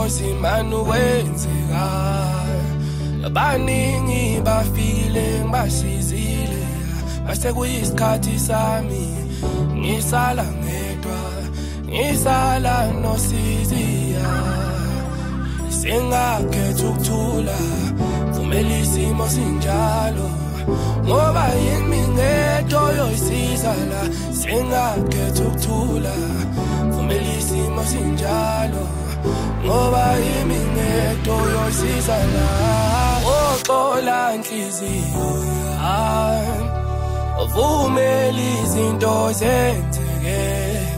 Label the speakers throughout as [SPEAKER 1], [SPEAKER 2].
[SPEAKER 1] ingozi manu wenzeka abaningi bafile ngibasizile mase kuyisikhathi sami ngisala ngedwa ngisala nosiziya sengakhetha ukuthula vumela isimo sinjalo ngoba yimi ngedwa yoyisiza la sengakhetha ukuthula vumela isimo sinjalo ngoba yimi ngedwa yoyisiza la oxola inhliziyo yami vumela izinto zenzeke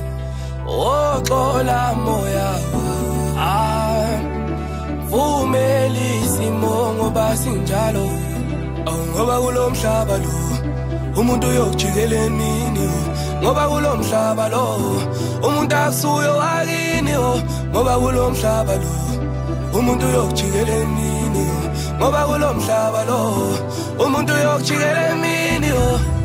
[SPEAKER 1] oxola moya wami vumela isimo ngoba sinjalo ngoba kulo mhlaba lo umuntu uyokujikela emini ngoba kulo mhlaba lo umuntu akusuyo wakini ngoba kulo mhlaba lo umuntu uyokujikela emini ngoba kulo mhlaba lo umuntu uyokujikela emini